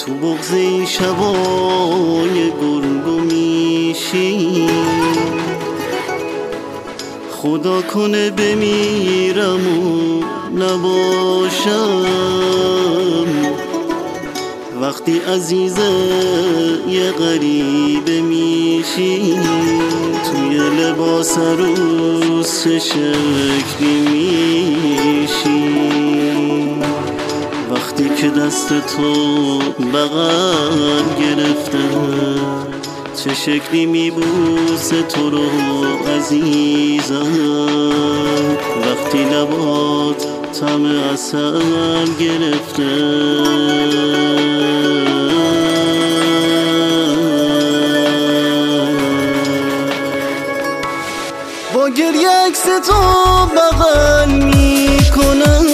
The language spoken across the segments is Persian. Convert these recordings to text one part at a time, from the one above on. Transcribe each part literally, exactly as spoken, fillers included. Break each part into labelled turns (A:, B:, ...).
A: تو بغض این شبای گرگ و میشی، خدا کنه بمیرم و نباشم وقتی عزیز یه غریبه میشی. توی لباس عروس چه شکلی میشی وقتی که دست تو بغل گرفته، چه شکلی میبوسه تو رو عزیزم وقتی لبات طعم عسل گرفته. با گریه عکس تو بغل میکنم،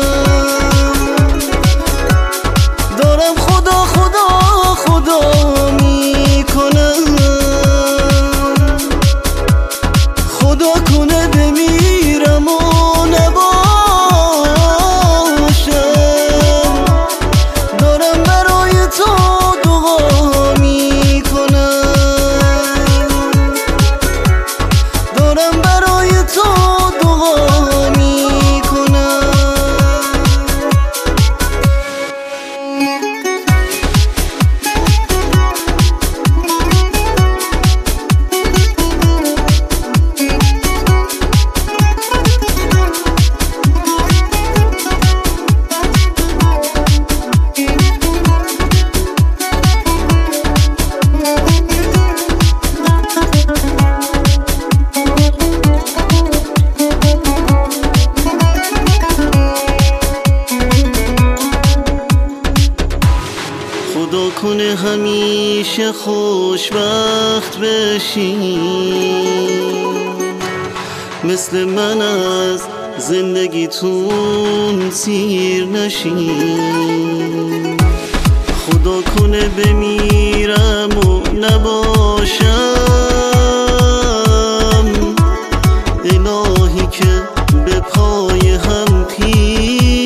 A: دارم خدا خدا خدا میکنم، خدا کنه بمیرم و نباشم، دارم برای تو دعا میکنم، دارم برای تو دعا میکنم. خدا کنه همیشه خوشبخت بشی، مثل من از زندگیتون سیر نشی. خدا کنه بمیرم و نباشم، الهی که به پای هم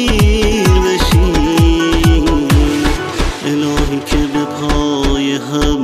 A: پیر بشی، الهی که به پای هم